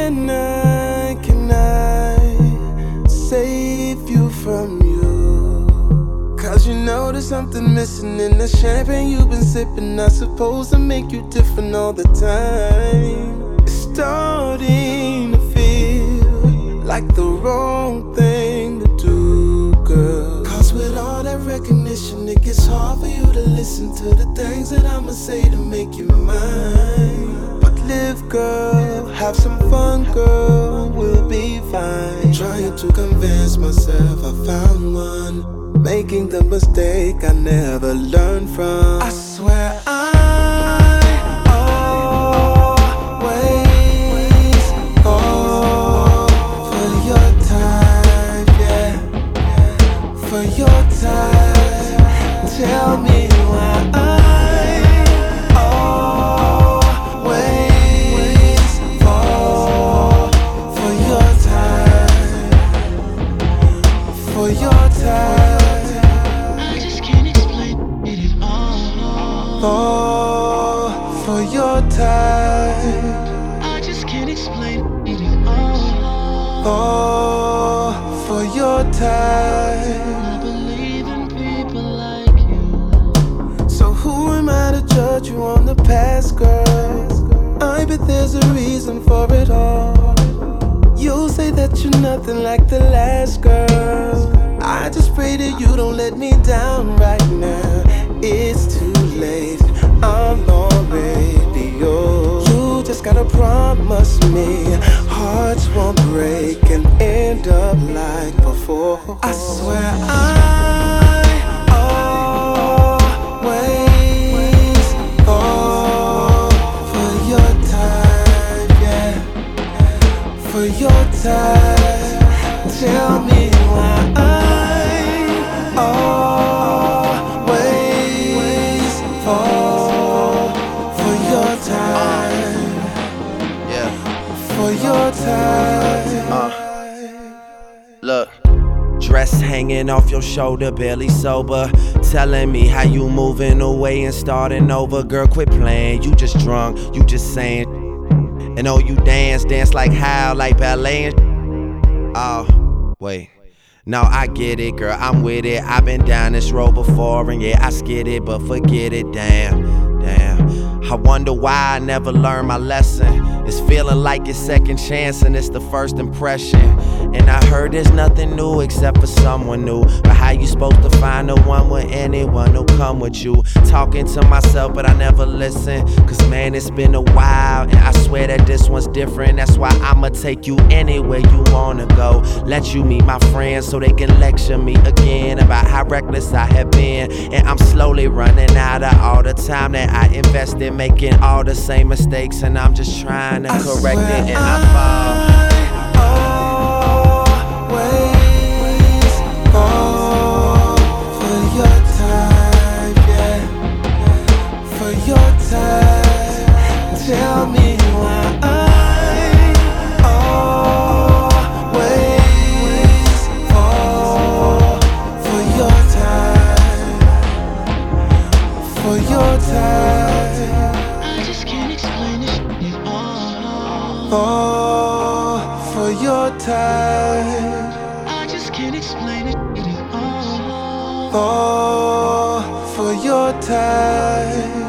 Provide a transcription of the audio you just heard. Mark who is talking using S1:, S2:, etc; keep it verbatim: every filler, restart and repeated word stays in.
S1: can I, can I save you from you? Cause you know there's something missing in the champagne you've been sipping. Not supposed to make you different all the time. It's starting to feel like the wrong thing to do, girl. Cause with all that recognition, it gets hard for you to listen to the things that I'ma say to make you mine. But live, girl, have some fun, girl, we'll be fine. Trying to convince myself I found one, making the mistake I never learned from. I swear I always fall for your type, yeah, for your type. Tell me why I always fall for your type, for your type. Fall for your type.
S2: I just can't explain it at all.
S1: Fall for your type.
S2: I believe in people like you.
S1: So who am I to judge you on the past, girl? I bet there's a reason for it all. You'll say that you're nothing like the last girl. I just pray that you don't let me down right now. It's too late, I'm already yours. You just gotta promise me hearts won't break and end up like before. I swear I always fall for your type, yeah, for your type. Tell me why I always fall for your time,
S3: yeah,
S1: for your time.
S3: uh, look, dress hanging off your shoulder, barely sober, telling me how you moving away and starting over. Girl, quit playing, you just drunk, you just saying. And oh, you dance, dance like how, like ballet and oh, wait. No, I get it, girl, I'm with it. I've been down this road before, and yeah, I skid it, but forget it, damn, damn. I wonder why I never learned my lesson. It's feeling like it's second chance and it's the first impression. And I heard there's nothing new except for someone new. But how you supposed to find the one with anyone who'll come with you? Talking to myself, but I never listen. Cause man, it's been a while, and I swear that this one's different. That's why I'ma take you anywhere you wanna go. Let you meet my friends so they can lecture me again about how reckless I have been. And I'm slowly running out of all the time that I invested, making all the same mistakes. And I'm just trying to
S1: I
S3: correct it, and
S1: I
S3: I fall.
S1: always fall for your type, yeah, for your type. Tell me why I always fall for your type, for your type.
S2: I just can't explain it at all.
S1: Fall for your type.
S2: I just can't explain it at all.
S1: Fall for your type.